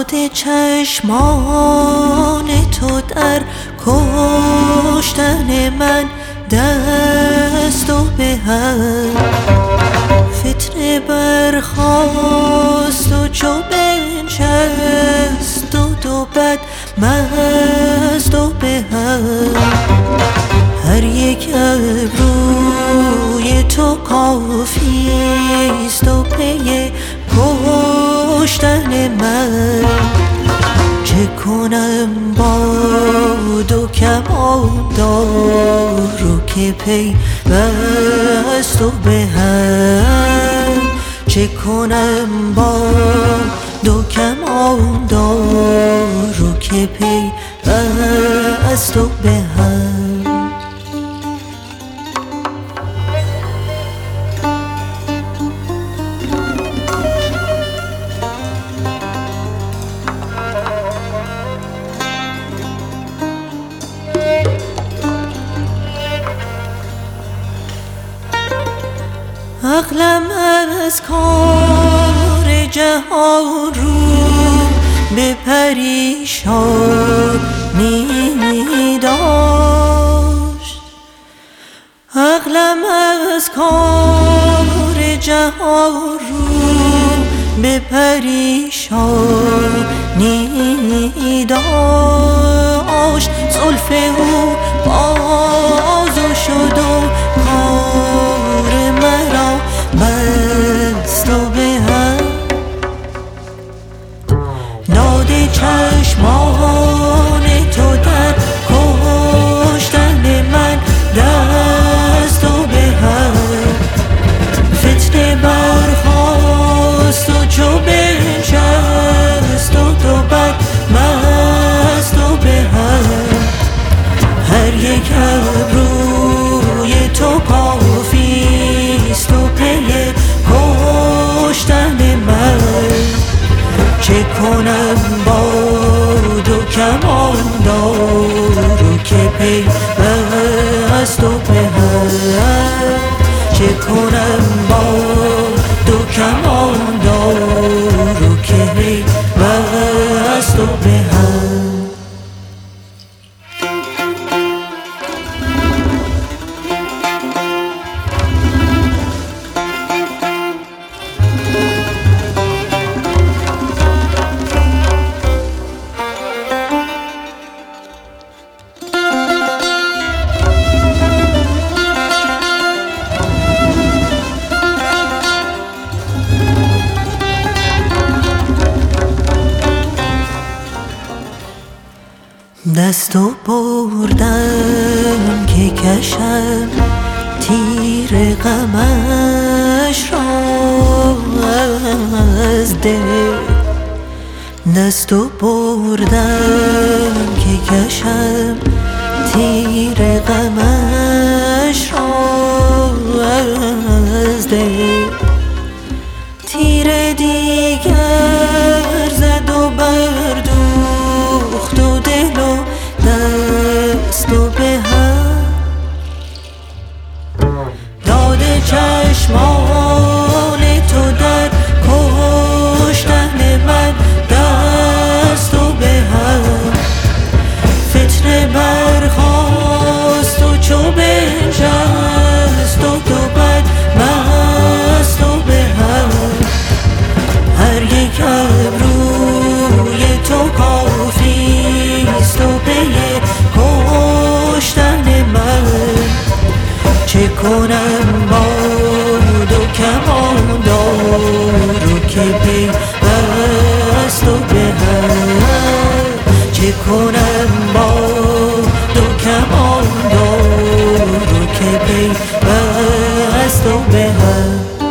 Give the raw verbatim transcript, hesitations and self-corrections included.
داد چشمان تو در کشتن من دست و به هم، فتنه برخاست و چو بنشست و دو بد مست و به هم. هر یک ابروی تو کافیست و پی کشتن من. چه کنم با دو کماندارو که پی بست و به هم. چه کنم با دو کماندارو که پی بست و به هم. عقلم از کار جهان رو به پریشانی داشت. عقلم از کار جهان رو به پریشانی داشت. زلف او بازو شد و کار مرا بست و به هم. داد چشمان تو در کشتن من دست و به هم. فتنه برخاست و چو بنشست و دو بد مست و به هم. هر یک ابروی تو کافیست و پی کشتن من. چه کنم با دو کماندارو که پی بست و به هم. چه کنم با دو کماندارو که پی بست و به هم. دستو بردم که کشم تیر غمش را از دل. دستو بردم که کشم تیر غمش را از دل. تیر دیگر زد و بردوخت و دل و دست و به هم. داد چشمان تو در کشتن من دست و به هم. فتنه برخاست و چو بنشست و دو بد مست و به هم. هر یک ابروی تو کافیست و پی کشتن من. چه کنم با دو کماندارو که پی بست و به هم. چه کنم با دو کماندارو که پی بست و به هم.